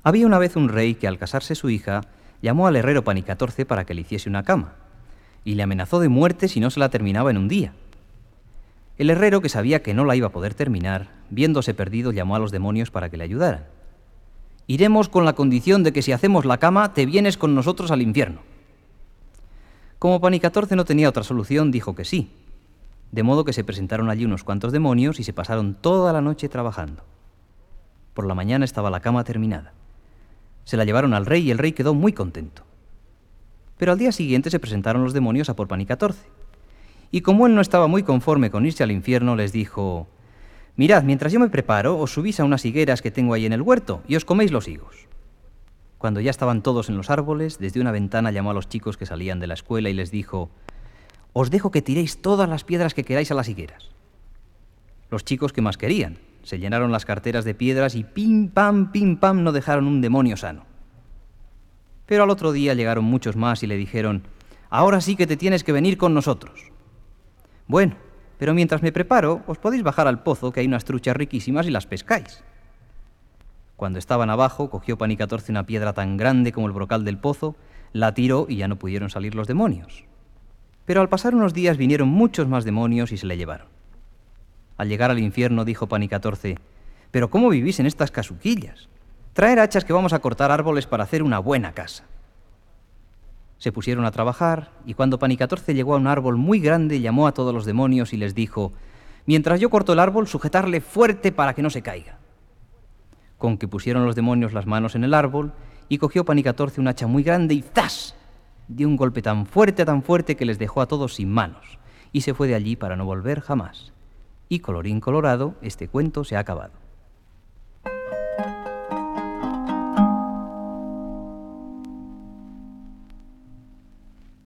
Había una vez un rey que al casarse su hija llamó al herrero Panicatorce para que le hiciese una cama y le amenazó de muerte si no se la terminaba en un día. El herrero, que sabía que no la iba a poder terminar, viéndose perdido, llamó a los demonios para que le ayudaran. «Iremos con la condición de que si hacemos la cama, te vienes con nosotros al infierno». Como Panicatorce no tenía otra solución, dijo que sí, de modo que se presentaron allí unos cuantos demonios y se pasaron toda la noche trabajando. Por la mañana estaba la cama terminada. Se la llevaron al rey y el rey quedó muy contento. Pero al día siguiente se presentaron los demonios a por Panicatorce. Y como él no estaba muy conforme con irse al infierno, les dijo: «Mirad, mientras yo me preparo, os subís a unas higueras que tengo ahí en el huerto y os coméis los higos». Cuando ya estaban todos en los árboles, desde una ventana llamó a los chicos que salían de la escuela y les dijo: «Os dejo que tiréis todas las piedras que queráis a las higueras». Los chicos, ¿qué más querían? Se llenaron las carteras de piedras y pim, pam, no dejaron un demonio sano. Pero al otro día llegaron muchos más y le dijeron: «Ahora sí que te tienes que venir con nosotros». «Bueno, pero mientras me preparo, os podéis bajar al pozo, que hay unas truchas riquísimas y las pescáis». Cuando estaban abajo, cogió Panicatorce una piedra tan grande como el brocal del pozo, la tiró y ya no pudieron salir los demonios. Pero al pasar unos días vinieron muchos más demonios y se le llevaron. Al llegar al infierno dijo Panicatorce: «¿Pero cómo vivís en estas casuquillas? Traer hachas que vamos a cortar árboles para hacer una buena casa». Se pusieron a trabajar y cuando Panicatorce llegó a un árbol muy grande, llamó a todos los demonios y les dijo: «Mientras yo corto el árbol, sujetarle fuerte para que no se caiga». Con que pusieron los demonios las manos en el árbol y cogió Panicatorce un hacha muy grande y ¡zas!, dio un golpe tan fuerte que les dejó a todos sin manos y se fue de allí para no volver jamás. Y colorín colorado, este cuento se ha acabado.